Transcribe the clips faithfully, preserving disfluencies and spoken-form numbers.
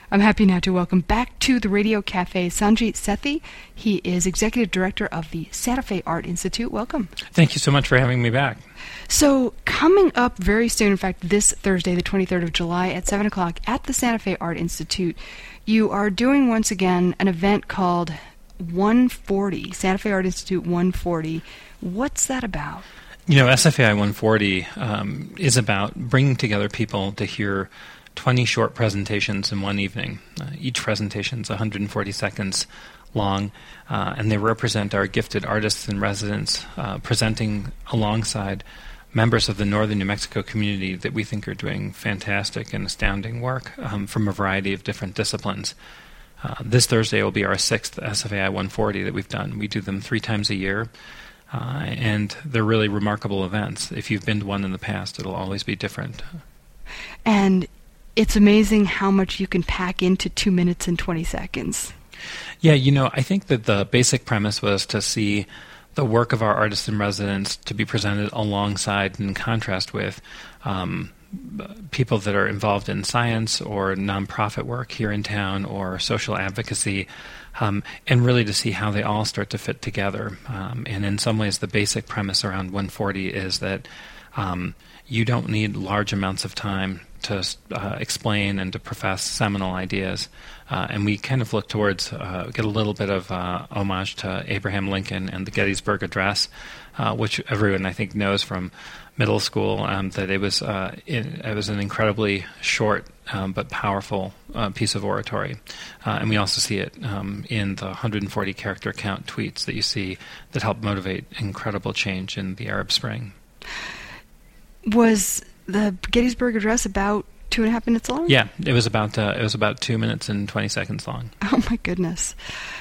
I'm happy now to welcome back to the Radio Cafe Sanjit Sethi. He is Executive Director of the Santa Fe Art Institute. Welcome. Thank you so much for having me back. So, coming up very soon, in fact, this Thursday, the twenty-third of July at seven o'clock at the Santa Fe Art Institute, you are doing once again an event called one forty, Santa Fe Art Institute one forty. What's that about? You know, S F A I one forty um, is about bringing together people to hear twenty short presentations in one evening. Uh, each presentation is one hundred forty seconds long, uh, and they represent our gifted artists in residence uh, presenting alongside members of the Northern New Mexico community that we think are doing fantastic and astounding work um, from a variety of different disciplines. Uh, this Thursday will be our sixth S F A I one forty that we've done. We do them three times a year, uh, and they're really remarkable events. If you've been to one in the past, it'll always be different. And it's amazing how much you can pack into two minutes and twenty seconds. Yeah, you know, I think that the basic premise was to see the work of our artists in residence to be presented alongside and in contrast with um, people that are involved in science or nonprofit work here in town or social advocacy, um, and really to see how they all start to fit together. Um, and in some ways, the basic premise around one forty is that um, you don't need large amounts of time to uh, explain and to profess seminal ideas. Uh, and we kind of look towards, uh, get a little bit of uh, homage to Abraham Lincoln and the Gettysburg Address, uh, which everyone I think knows from middle school, um, that it was uh, in, it was an incredibly short um, but powerful uh, piece of oratory. Uh, and we also see it um, in the one hundred forty character count tweets that you see that help motivate incredible change in the Arab Spring. Was the Gettysburg Address about two and a half minutes long? Yeah, it was about uh, it was about two minutes and twenty seconds long. Oh my goodness!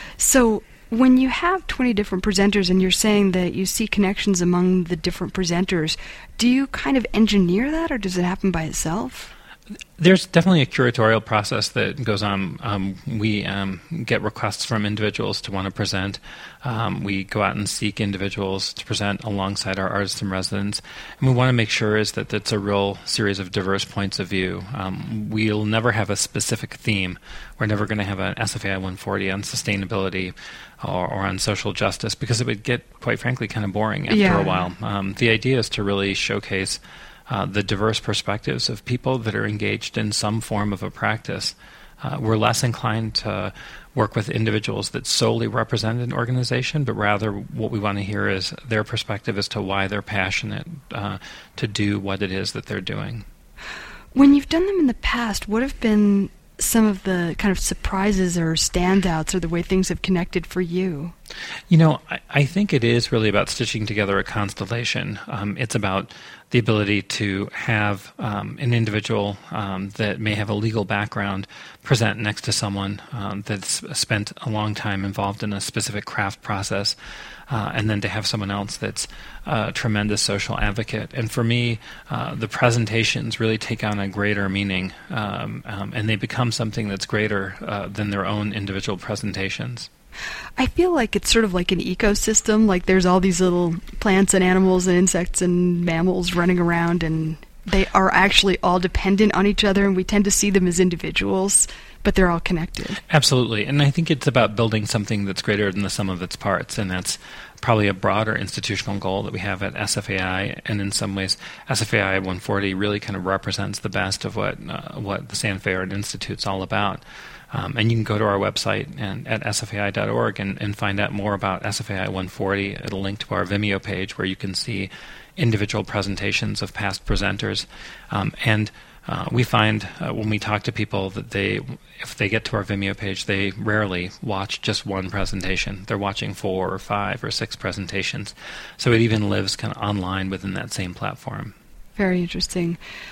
So when you have twenty different presenters and you're saying that you see connections among the different presenters, do you kind of engineer that, or does it happen by itself? There's definitely a curatorial process that goes on. Um, we um, get requests from individuals to want to present. Um, we go out and seek individuals to present alongside our artists in residence. And we want to make sure is that it's a real series of diverse points of view. Um, we'll never have a specific theme. We're never going to have an S F A I one forty on sustainability or, or on social justice, because it would get, quite frankly, kind of boring after yeah. a while. Um, the idea is to really showcase Uh, the diverse perspectives of people that are engaged in some form of a practice. Uh, we're less inclined to work with individuals that solely represent an organization, but rather what we want to hear is their perspective as to why they're passionate uh, to do what it is that they're doing. When you've done them in the past, what have been some of the kind of surprises or standouts or the way things have connected for you? You know, I, I think it is really about stitching together a constellation. Um, it's about the ability to have um, an individual um, that may have a legal background present next to someone um, that's spent a long time involved in a specific craft process, uh, and then to have someone else that's a tremendous social advocate. And for me, uh, the presentations really take on a greater meaning, um, um, and they become something that's greater uh, than their own individual presentations. I feel like it's sort of like an ecosystem, like there's all these little plants and animals and insects and mammals running around, and they are actually all dependent on each other, and we tend to see them as individuals, but they're all connected. Absolutely, and I think it's about building something that's greater than the sum of its parts, and that's probably a broader institutional goal that we have at S F A I, and in some ways S F A I one forty really kind of represents the best of what uh, what the Santa Fe Art Institute's all about. Um, and you can go to our website and at S F A I dot org and, and find out more about S F A I one forty. It'll link to our Vimeo page where you can see individual presentations of past presenters. Um, and uh, we find uh, when we talk to people that they, if they get to our Vimeo page, they rarely watch just one presentation. They're watching four or five or six presentations. So it even lives kind of online within that same platform. Very interesting.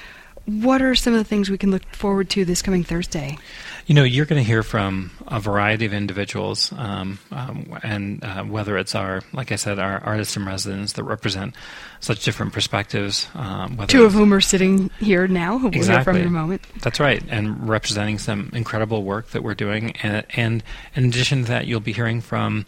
What are some of the things we can look forward to this coming Thursday? You know, you're going to hear from a variety of individuals, um, um, and uh, whether it's our, like I said, our artists in residence that represent such different perspectives. Um, Two of whom are sitting here now, who we'll exactly. hear from in a moment. That's right, and representing some incredible work that we're doing. And, and in addition to that, you'll be hearing from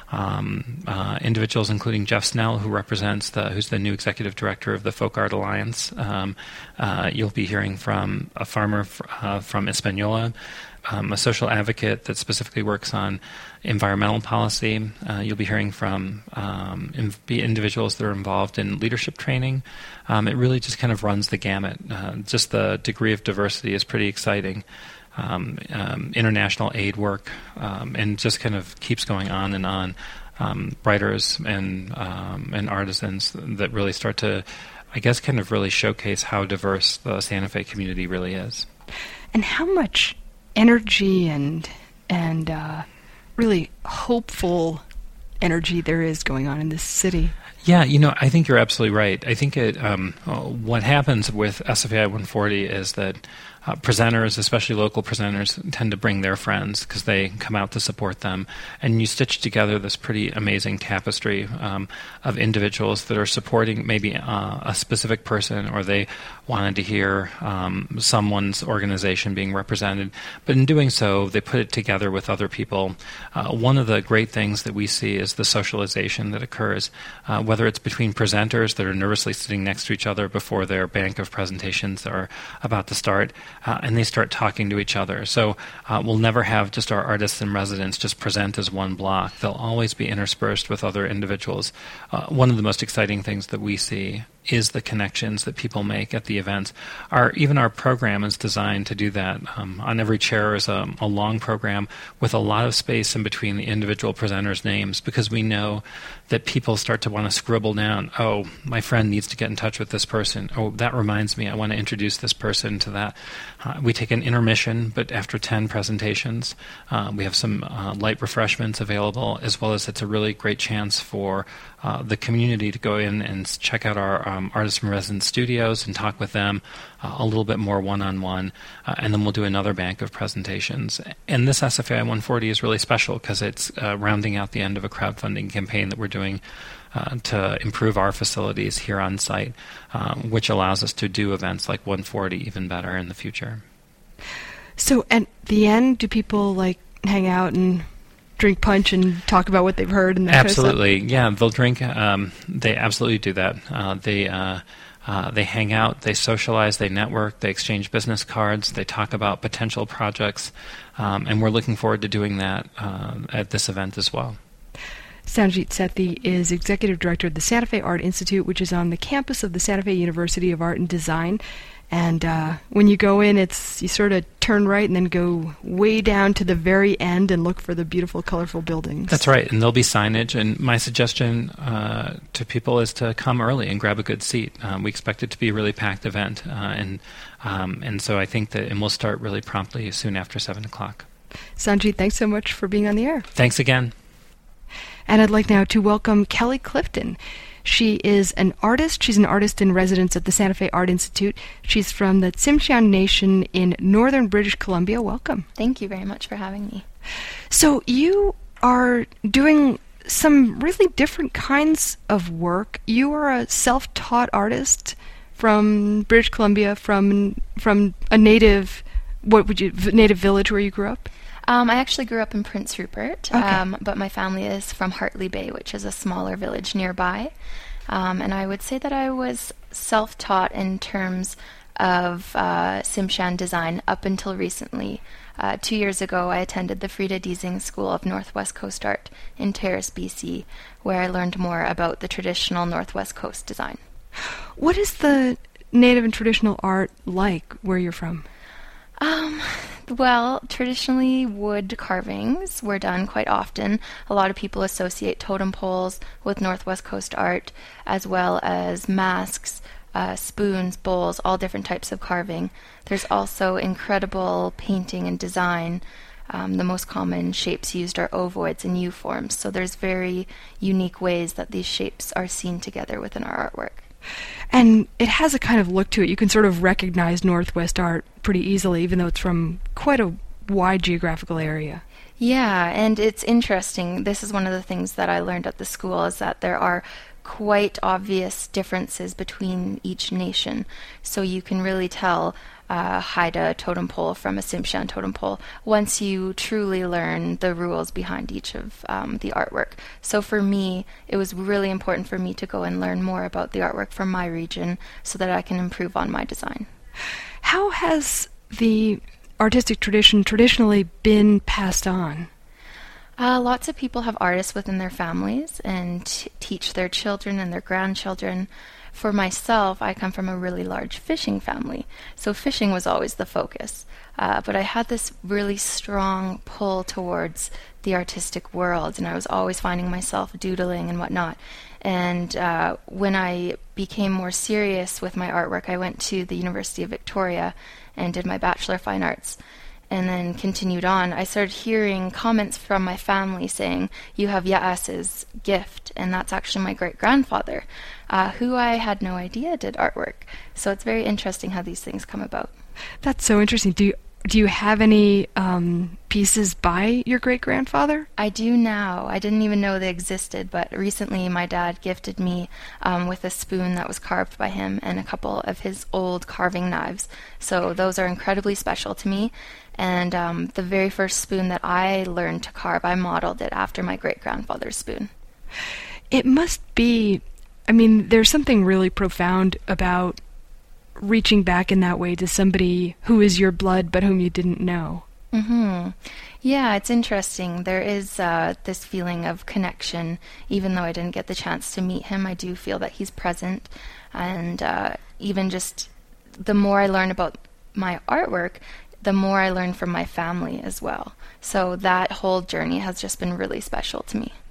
um, uh, individuals, including Jeff Snell, who represents the, who's the new executive director of the Folk Art Alliance. Um, uh, you'll be hearing from a farmer f- uh, from Hispaniola, um, a social advocate that specifically works on environmental policy. Uh, you'll be hearing from um, in, individuals that are involved in leadership training. Um, it really just kind of runs the gamut. Uh, just the degree of diversity is pretty exciting. Um, um, international aid work, um, and just kind of keeps going on and on. Um, writers and um, and artisans that really start to, I guess, kind of really showcase how diverse the Santa Fe community really is. And how much energy and and uh, really hopeful energy there is going on in this city. Yeah, you know, I think you're absolutely right. I think it. Um, what happens with S F A I one forty is that uh, presenters, especially local presenters, tend to bring their friends because they come out to support them, and you stitch together this pretty amazing tapestry um, of individuals that are supporting maybe uh, a specific person, or they wanted to hear um, someone's organization being represented. But in doing so, they put it together with other people. Uh, one of the great things that we see is the socialization that occurs. Uh, whether it's between presenters that are nervously sitting next to each other before their bank of presentations are about to start, uh, and they start talking to each other. So uh, we'll never have just our artists in residence just present as one block. They'll always be interspersed with other individuals. Uh, one of the most exciting things that we see is the connections that people make at the events. Our even our program is designed to do that. Um, on every chair is a, a long program with a lot of space in between the individual presenters' names, because we know that people start to want to scribble down, oh, my friend needs to get in touch with this person. Oh, that reminds me, I want to introduce this person to that. Uh, we take an intermission, but after ten presentations, uh, we have some uh, light refreshments available, as well as it's a really great chance for uh, the community to go in and check out our um, artists in residence studios and talk with them uh, a little bit more one-on-one, uh, and then we'll do another bank of presentations. And this S F A I one forty is really special because it's uh, rounding out the end of a crowdfunding campaign that we're doing uh, to improve our facilities here on site, um, which allows us to do events like one forty even better in the future. So at the end, do people like hang out and drink punch and talk about what they've heard and that Absolutely, kind of stuff? yeah. They'll drink. Um, they absolutely do that. Uh, they uh, uh, they hang out. They socialize. They network. They exchange business cards. They talk about potential projects, um, and we're looking forward to doing that uh, at this event as well. Sanjit Sethi is Executive Director of the Santa Fe Art Institute, which is on the campus of the Santa Fe University of Art and Design. And uh, when you go in, it's you sort of turn right and then go way down to the very end and look for the beautiful, colorful buildings. That's right, and there'll be signage. And my suggestion uh, to people is to come early and grab a good seat. Um, we expect it to be a really packed event, uh, and um, and so I think that, and we'll start really promptly soon after seven o'clock. Sanjit, thanks so much for being on the air. Thanks again. And I'd like now to welcome Kelly Clifton. She is an artist. She's an artist in residence at the Santa Fe Art Institute. She's from the Tsimshian Nation in northern British Columbia. Welcome. Thank you very much for having me. So you are doing some really different kinds of work. You are a self-taught artist from British Columbia, from from a native, what would you, native village where you grew up? Um, I actually grew up in Prince Rupert, okay. um, but my family is from Hartley Bay, which is a smaller village nearby. Um, and I would say that I was self-taught in terms of uh, Tsimshian design up until recently. Uh, two years ago, I attended the Frida Diesing School of Northwest Coast Art in Terrace, B C, where I learned more about the traditional Northwest Coast design. What is the native and traditional art like where you're from? Um, well, traditionally wood carvings were done quite often. A lot of people associate totem poles with Northwest Coast art, as well as masks, uh, spoons, bowls, all different types of carving. There's also incredible painting and design. Um, the most common shapes used are ovoids and U-forms, so there's very unique ways that these shapes are seen together within our artwork. And it has a kind of look to it. You can sort of recognize Northwest art pretty easily, even though it's from quite a wide geographical area. Yeah, and it's interesting. This is one of the things that I learned at the school, is that there are quite obvious differences between each nation. So you can really tell a Haida totem pole from a Tsimshian totem pole once you truly learn the rules behind each of um, the artwork. So for me, it was really important for me to go and learn more about the artwork from my region so that I can improve on my design. How has the artistic tradition traditionally been passed on? Uh, lots of people have artists within their families and t- teach their children and their grandchildren. For myself, I come from a really large fishing family, so fishing was always the focus. Uh, but I had this really strong pull towards the artistic world, and I was always finding myself doodling and whatnot. And uh, when I became more serious with my artwork, I went to the University of Victoria and did my Bachelor of Fine Arts, and then continued on. I started hearing comments from my family saying, "You have Yaas's gift," and that's actually my great-grandfather, uh, who I had no idea did artwork. So it's very interesting how these things come about. That's so interesting. Do you, do you have any um, pieces by your great-grandfather? I do now. I didn't even know they existed, but recently my dad gifted me um, with a spoon that was carved by him and a couple of his old carving knives. So those are incredibly special to me. And um, the very first spoon that I learned to carve, I modeled it after my great-grandfather's spoon. It must be, I mean, there's something really profound about reaching back in that way to somebody who is your blood but whom you didn't know. Mm-hmm. Yeah, it's interesting. There is uh, this feeling of connection. Even though I didn't get the chance to meet him, I do feel that he's present. And uh, even just the more I learn about my artwork, the more I learn from my family as well. So that whole journey has just been really special to me.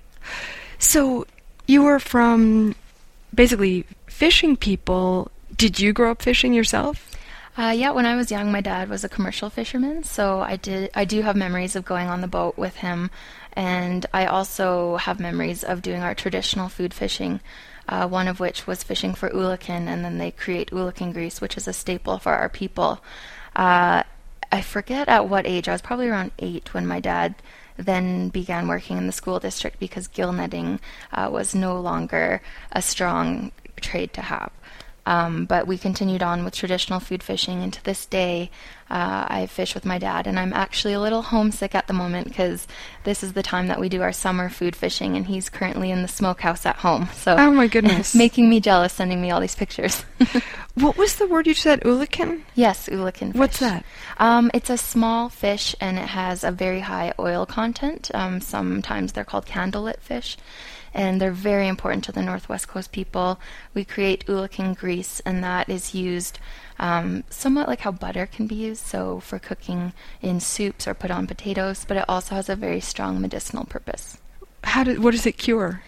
So you were from basically fishing people. Did you grow up fishing yourself? Uh, yeah, when I was young, my dad was a commercial fisherman, so I did. I do have memories of going on the boat with him, and I also have memories of doing our traditional food fishing, uh, one of which was fishing for ulakan, and then they create ulakan grease, which is a staple for our people. Uh, I forget at what age. I was probably around eight when my dad then began working in the school district because gill netting uh, was no longer a strong trade to have. Um, but we continued on with traditional food fishing, and to this day, uh, I fish with my dad, and I'm actually a little homesick at the moment because this is the time that we do our summer food fishing, and he's currently in the smokehouse at home. So, oh my goodness, making me jealous, sending me all these pictures. What was the word you said? Ulakan? Yes, ulakan fish. What's that? Um, it's a small fish, and it has a very high oil content. Um, sometimes they're called candlelit fish. And they're very important to the Northwest Coast people. We create ulakan grease, and that is used um, somewhat like how butter can be used, so for cooking in soups or put on potatoes, but it also has a very strong medicinal purpose. How do, what does it cure?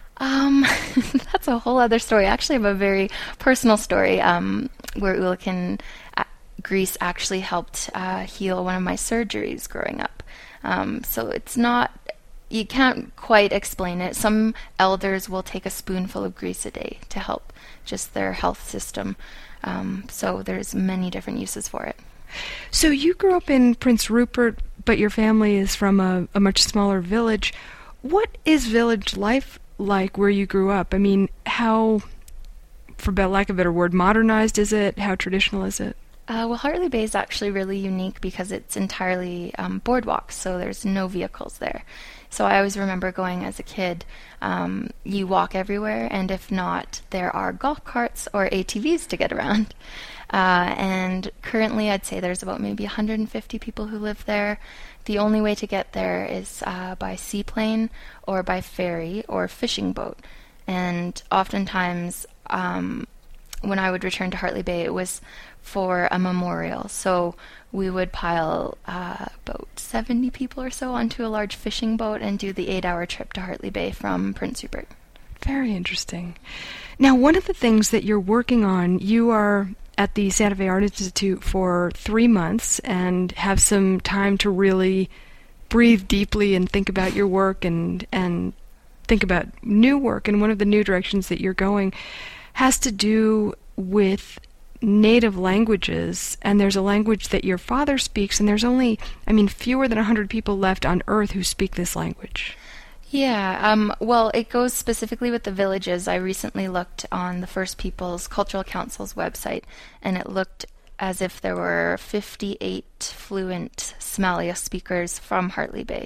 Um, that's a whole other story. I actually have a very personal story um, where ulakan a- grease actually helped uh, heal one of my surgeries growing up. Um, so it's not... You can't quite explain it. Some elders will take a spoonful of grease a day to help just their health system. Um, so there's many different uses for it. So you grew up in Prince Rupert, but your family is from a, a much smaller village. What is village life like where you grew up? I mean, how, for lack of a better word, modernized is it? How traditional is it? Uh, well, Hartley Bay is actually really unique because it's entirely um, boardwalks, so there's no vehicles there. So I always remember going as a kid, um, you walk everywhere, and if not, there are golf carts or A T Vs to get around. Uh, and currently I'd say there's about maybe one hundred fifty people who live there. The only way to get there is uh, by seaplane or by ferry or fishing boat. And oftentimes um, when I would return to Hartley Bay, it was for a memorial. So we would pile uh, about seventy people or so onto a large fishing boat and do the eight-hour trip to Hartley Bay from Prince Rupert. Very interesting. Now, one of the things that you're working on, you are at the Santa Fe Art Institute for three months and have some time to really breathe deeply and think about your work and and think about new work. And one of the new directions that you're going has to do with native languages, and there's a language that your father speaks, and there's only, I mean, fewer than one hundred people left on Earth who speak this language. Yeah, um, well, it goes specifically with the villages. I recently looked on the First Peoples Cultural Council's website, and it looked as if there were fifty-eight fluent Smáliach speakers from Hartley Bay.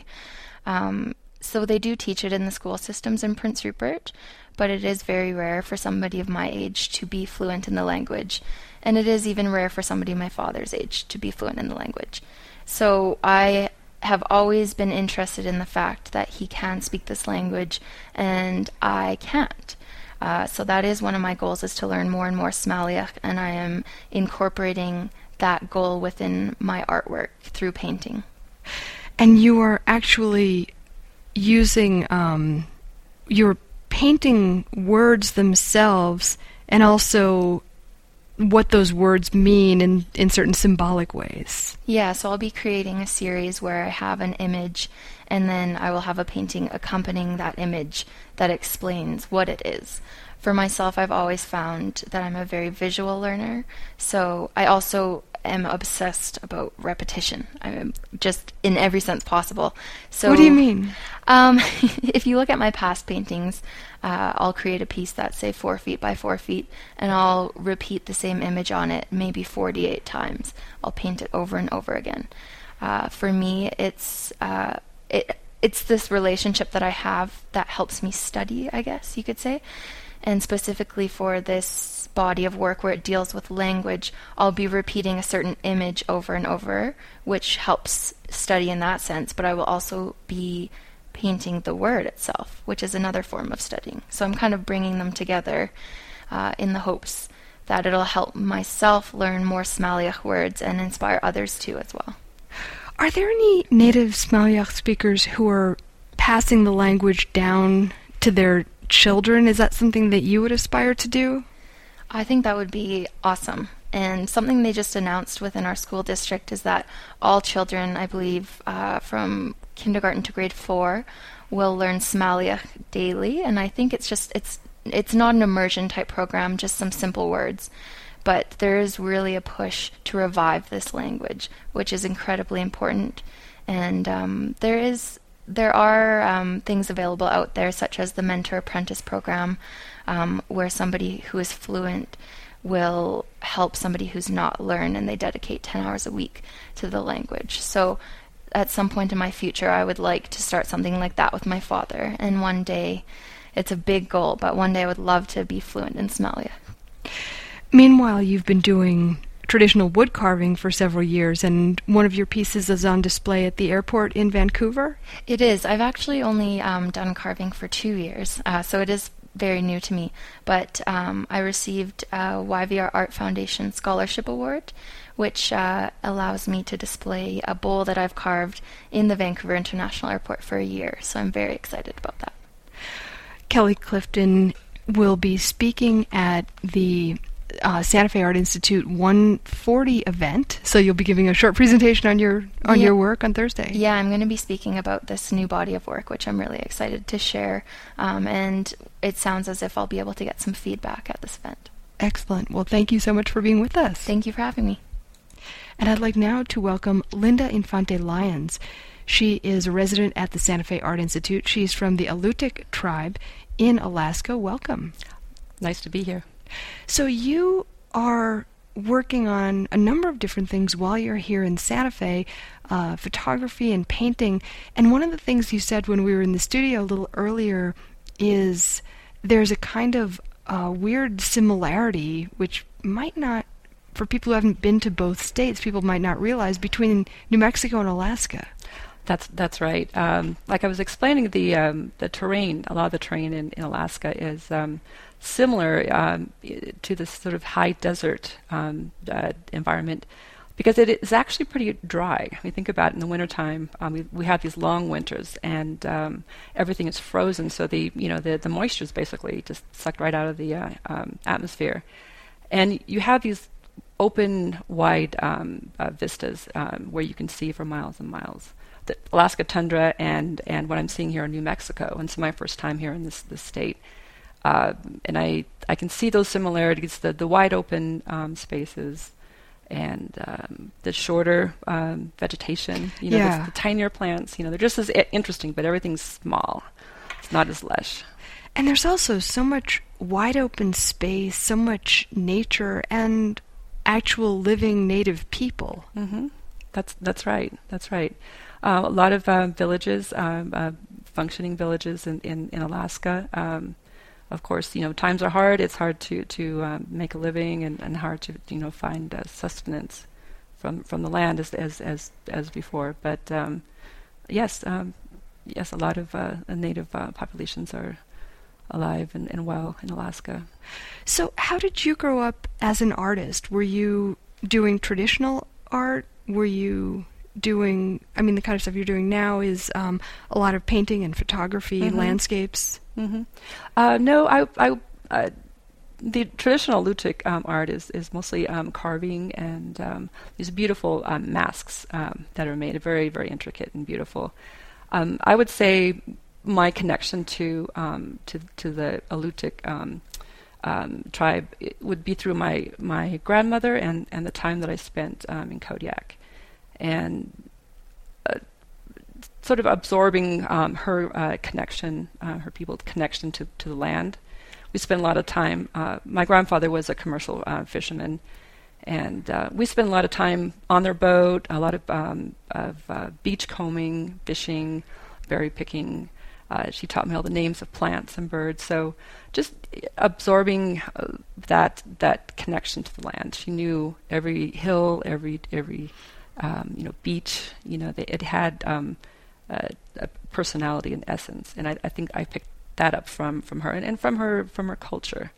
Um, so they do teach it in the school systems in Prince Rupert, but it is very rare for somebody of my age to be fluent in the language, and it is even rare for somebody my father's age to be fluent in the language. So I have always been interested in the fact that he can speak this language and I can't. Uh, so that is one of my goals, is to learn more and more Smáliach, and I am incorporating that goal within my artwork through painting. And you are actually using, um, you're painting words themselves and also what those words mean in, in certain symbolic ways. Yeah, so I'll be creating a series where I have an image and then I will have a painting accompanying that image that explains what it is. For myself, I've always found that I'm a very visual learner, so I also am obsessed about repetition. I'm just in every sense possible. So, what do you mean? Um, if you look at my past paintings, uh, I'll create a piece that's, say, four feet by four feet, and I'll repeat the same image on it maybe forty-eight times. I'll paint it over and over again. Uh, for me, it's uh, it it's this relationship that I have that helps me study, I guess you could say. And specifically for this body of work where it deals with language, I'll be repeating a certain image over and over, which helps study in that sense, but I will also be painting the word itself, which is another form of studying. So I'm kind of bringing them together uh, in the hopes that it'll help myself learn more Smáliach words and inspire others too as well. Are there any native Smáliach speakers who are passing the language down to their children? Is that something that you would aspire to do? I think that would be awesome. And something they just announced within our school district is that all children, I believe, uh, from kindergarten to grade four, will learn Smáliach daily. And I think it's just it's it's not an immersion type program, just some simple words. But there is really a push to revive this language, which is incredibly important. And um, there is there are um, things available out there, such as the Mentor Apprentice program, um, where somebody who is fluent will help somebody who's not learn, and they dedicate ten hours a week to the language. So at some point in my future, I would like to start something like that with my father. And one day, it's a big goal, but one day I would love to be fluent in Smáliach. Meanwhile, you've been doing traditional wood carving for several years, and one of your pieces is on display at the airport in Vancouver? It is. I've actually only um, done carving for two years, uh, so it is very new to me. But um, I received a Y V R Art Foundation Scholarship Award, which uh, allows me to display a bowl that I've carved in the Vancouver International Airport for a year, so I'm very excited about that. Kelly Clifton will be speaking at the Uh, Santa Fe Art Institute one forty event, so you'll be giving a short presentation on your on yeah. your work on Thursday. Yeah, I'm going to be speaking about this new body of work, which I'm really excited to share, um, and it sounds as if I'll be able to get some feedback at this event. Excellent. Well, thank you so much for being with us. Thank you for having me. And I'd like now to welcome Linda Infante Lyons. She is a resident at the Santa Fe Art Institute. She's from the Alutiiq tribe in Alaska. Welcome. Nice to be here. So you are working on a number of different things while you're here in Santa Fe, uh, photography and painting. And one of the things you said when we were in the studio a little earlier is there's a kind of uh, weird similarity, which might not, for people who haven't been to both states, people might not realize, between New Mexico and Alaska. That's that's right. Um, like I was explaining, the um, the terrain, a lot of the terrain in, in Alaska is um, similar um, to this sort of high desert um, uh, environment, because it is actually pretty dry. I mean, think about it, in the wintertime, um, we we have these long winters, and um, everything is frozen, so the you know the the moisture is basically just sucked right out of the uh, um, atmosphere, and you have these open, wide um, uh, vistas um, where you can see for miles and miles. The Alaska tundra and and what I'm seeing here in New Mexico, and it's my first time here in this this state, uh, and I I can see those similarities, the the wide open um, spaces, and um, the shorter um, vegetation, you know, yeah. the, the tinier plants, you know, they're just as I- interesting, but everything's small. It's not as lush. And there's also so much wide open space, so much nature, and actual living native people. Mm-hmm. That's that's right. That's right. Uh, a lot of uh, villages, um, uh, functioning villages in in, in Alaska. Um, of course, you know times are hard. It's hard to to um, make a living, and, and hard to you know find uh, sustenance from from the land as as as as before. But um, yes, um, yes, a lot of uh, native uh, populations are alive and, and well in Alaska. So how did you grow up as an artist? Were you doing traditional art? Were you doing, I mean, the kind of stuff you're doing now is um, a lot of painting and photography, mm-hmm. landscapes? Mm-hmm. Uh, no, I, I, uh, the traditional Alutiiq um, art is, is mostly um, carving and um, these beautiful um, masks um, that are made, very, very intricate and beautiful. Um, I would say my connection to um, to to the Alutiiq um, um, tribe it would be through my, my grandmother and, and the time that I spent um, in Kodiak, and uh, sort of absorbing um, her uh, connection, uh, her people's connection to, to the land. We spent a lot of time. Uh, my grandfather was a commercial uh, fisherman, and uh, we spent a lot of time on their boat, a lot of um, of uh, beach combing, fishing, berry picking. Uh, she taught me all the names of plants and birds. So just absorbing uh, that that connection to the land. She knew every hill, every every um, you know beach. You know, they, it had um, uh, a personality and essence, and I, I think I picked that up from, from her and, and from her from her culture.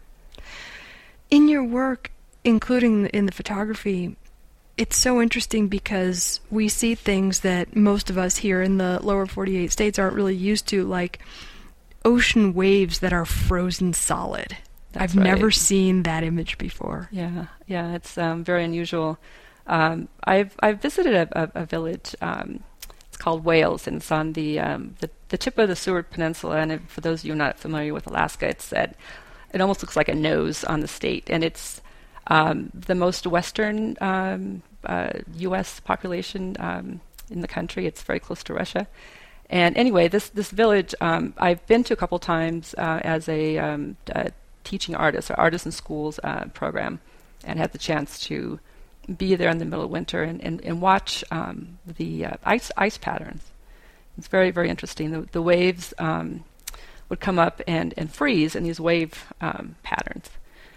In your work, including in the photography, it's so interesting because we see things that most of us here in the lower forty-eight states aren't really used to, like ocean waves that are frozen solid. That's I've right. never seen that image before. Yeah, yeah, it's um, very unusual. Um, I've I've visited a, a, a village. Um, it's called Wales, and it's on the, um, the the tip of the Seward Peninsula. And if, for those of you not familiar with Alaska, it's that it almost looks like a nose on the state, and it's um, the most western um, uh, U S population um, in the country. It's very close to Russia. And anyway, this this village um, I've been to a couple times uh, as a, um, a teaching artist or artisan schools uh, program, and had the chance to be there in the middle of winter and, and, and watch um, the uh, ice ice patterns. It's very, very interesting. The, the waves um, would come up and, and freeze in these wave um, patterns.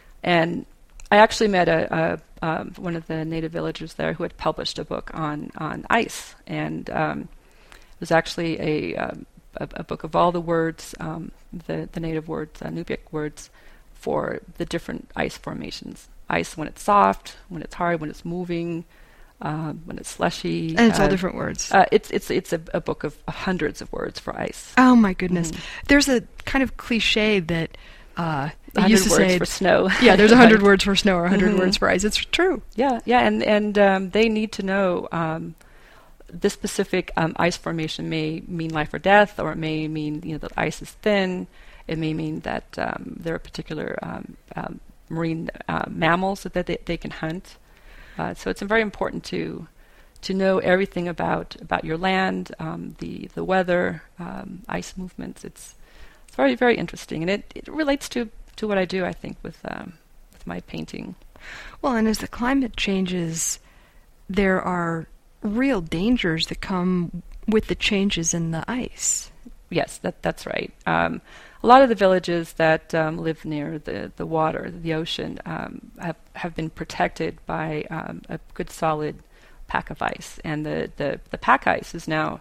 And I actually met a, a um, one of the native villagers there who had published a book on, on ice. And um, it was actually a, um, a, a book of all the words, um, the, the native words, uh, Nubik words, for the different ice formations. Ice when it's soft, when it's hard, when it's moving, um, when it's slushy. And it's uh, all different words. Uh, it's it's it's a, a book of hundreds of words for ice. Oh my goodness. Mm. There's a kind of cliche that uh, A they used hundred to words say, for snow. yeah, there's a hundred Right. words for snow or a 100 Mhm. words for ice. It's true. Yeah, yeah, and and um, they need to know um, this specific um, ice formation may mean life or death, or it may mean you know the ice is thin. It may mean that um, there are particular um, um, marine uh, mammals that they, they can hunt. Uh, so it's very important to to know everything about about your land, um, the the weather, um, ice movements. It's it's very very interesting, and it, it relates to, to what I do. I think with um, with my painting. Well, and as the climate changes, there are real dangers that come with the changes in the ice. Yes, that that's right. Um, a lot of the villages that um, live near the, the water, the ocean, um, have have been protected by um, a good solid pack of ice, and the, the, the pack ice is now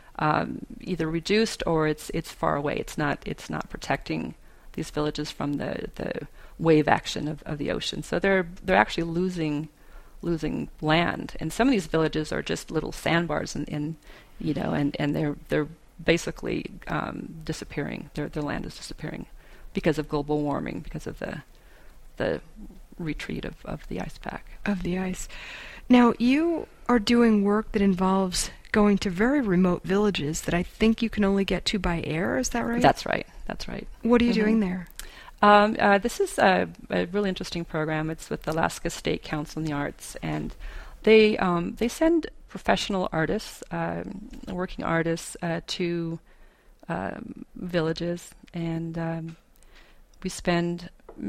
um, either reduced or it's it's far away. It's not it's not protecting these villages from the, the wave action of, of the ocean. So they're they're actually losing losing land, and some of these villages are just little sandbars, in, in you know, and, and they're they're basically um, disappearing. Their their land is disappearing because of global warming, because of the the retreat of, of the ice pack. Of the ice. Now, you are doing work that involves going to very remote villages that I think you can only get to by air. Is that right? That's right. That's right. What are you Mhm. doing there? Um, uh, this is a, a really interesting program. It's with the Alaska State Council on the Arts, and they um, they send professional artists, um, working artists, uh, to um, villages, and um, we spend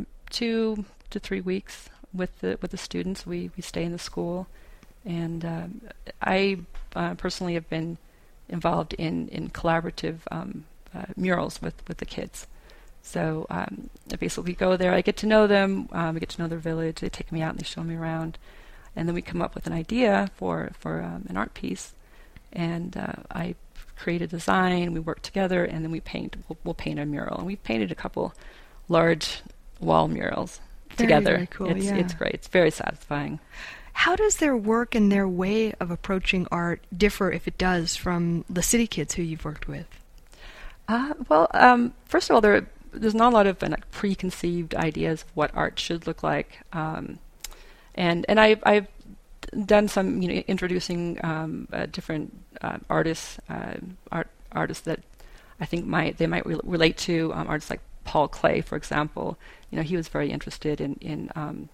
two to three weeks with the with the students. We we stay in the school, and um, I uh, personally have been involved in in collaborative um, uh, murals with with the kids. So um, I basically go there. I get to know them. Um, I get to know their village. They take me out and they show me around, and then we come up with an idea for for um, an art piece, and uh, I create a design. We work together, and then we paint. We'll, we'll paint a mural, and we've painted a couple large wall murals Very, together. very cool, it's yeah. it's great. It's very satisfying. How does their work and their way of approaching art differ, if it does, from the city kids who you've worked with? Uh, well, um, first of all, there there's not a lot of uh, like, preconceived ideas of what art should look like, um, and and I, I've done some, you know, introducing um, uh, different uh, artists, uh, art artists that I think might they might re- relate to um, artists like Paul Klee, for example. You know, he was very interested in in um,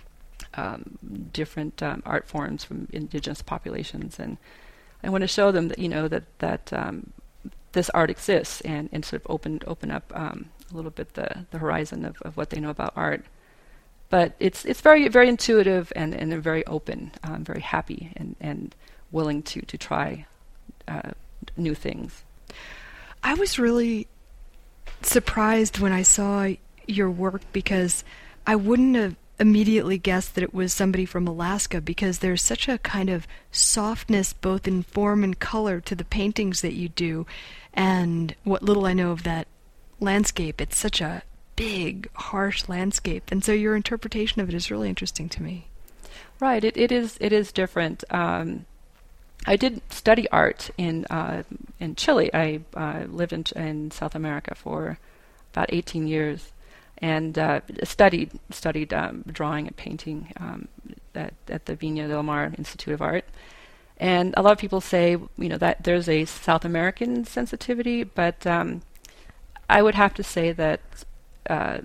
um, different um, art forms from indigenous populations, and I want to show them that, you know, that that um, this art exists, and, and sort of open open up um, a little bit the, the horizon of, of what they know about art. But it's it's very very intuitive, and, and they're very open, um, very happy, and, and willing to to try uh, new things. I was really surprised when I saw your work, because I wouldn't have immediately guessed that it was somebody from Alaska, because there's such a kind of softness both in form and color to the paintings that you do, and what little I know of that landscape, it's such a big, harsh landscape, and so your interpretation of it is really interesting to me. Right, it, it is it is different. Um, I did study art in uh, in Chile. I uh, lived in in South America for about eighteen years, and uh, studied studied um, drawing and painting um, at, at the Viña del Mar Institute of Art. And a lot of people say, you know, that there's a South American sensitivity, but um, I would have to say that uh,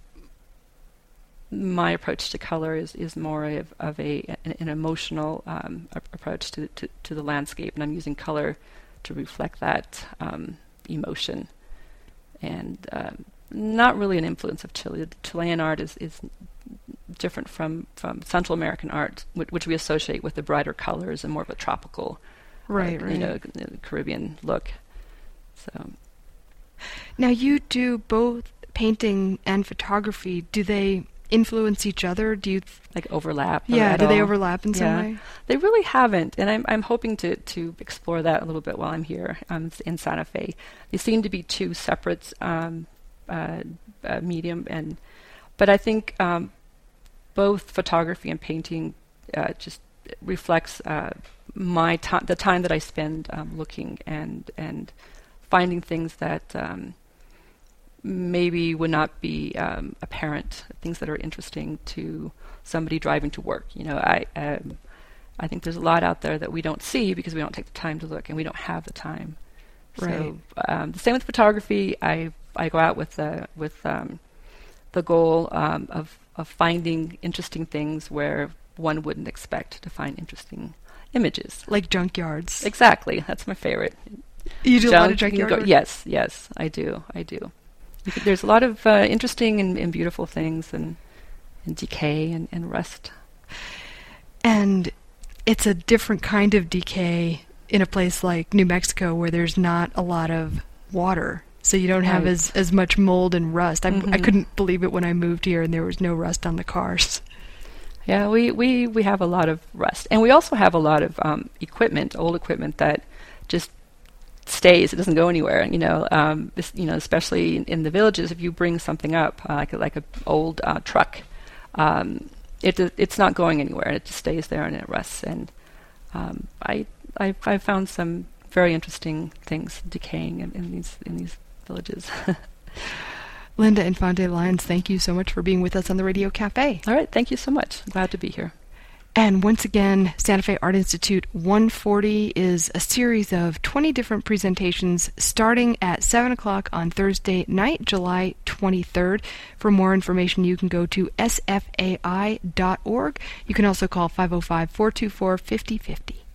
my approach to color is, is more of, of a an, an emotional um, a- approach to, to to the landscape, and I'm using color to reflect that um, emotion, and um, not really an influence of Chile. Chilean art is, is different from, from Central American art, which, which we associate with the brighter colors and more of a tropical, Right, uh, right. you know, Caribbean look. So. Now, you do both painting and photography. Do they influence each other? Do you th- Like overlap? yeah, at do they all? overlap in some Yeah. way? They really haven't, and I'm I'm hoping to to explore that a little bit while I'm here um, in Santa Fe. They seem to be two separate um, uh, uh, medium, and but I think um, both photography and painting uh, just reflects uh, my time, the time that I spend um, looking and and finding things that um, maybe would not be um, apparent, things that are interesting to somebody driving to work. You know, I um, I think there's a lot out there that we don't see because we don't take the time to look, and we don't have the time. Right. So um, the same with photography. I I go out with the with um, the goal um, of of finding interesting things where one wouldn't expect to find interesting images. Like junkyards. Exactly, that's my favorite. You do a lot of Junk, you can junkyard go- work? Yes, yes, I do. I do. You can- There's a lot of uh, interesting and, and beautiful things, and, and decay and, and rust. And it's a different kind of decay in a place like New Mexico where there's not a lot of water. So you don't have Right. as, as much mold and rust. I, I Mhm. couldn't believe it when I moved here and there was no rust on the cars. Yeah, we, we, we have a lot of rust. And we also have a lot of um, equipment, old equipment that just stays. It doesn't go anywhere. You know, um, this, you know, especially in, in the villages, if you bring something up, uh, like a, like a old uh, truck, um, it it's not going anywhere. It just stays there and it rusts. And um, I I I found some very interesting things decaying in, in these in these villages. Linda Infante Lyons, thank you so much for being with us on the Radio Cafe. All right, thank you so much. Glad to be here. And once again, Santa Fe Art Institute one forty is a series of twenty different presentations starting at seven o'clock on Thursday night, July twenty-third. For more information, you can go to s f a i dot org. You can also call five oh five, four two four, five oh five oh.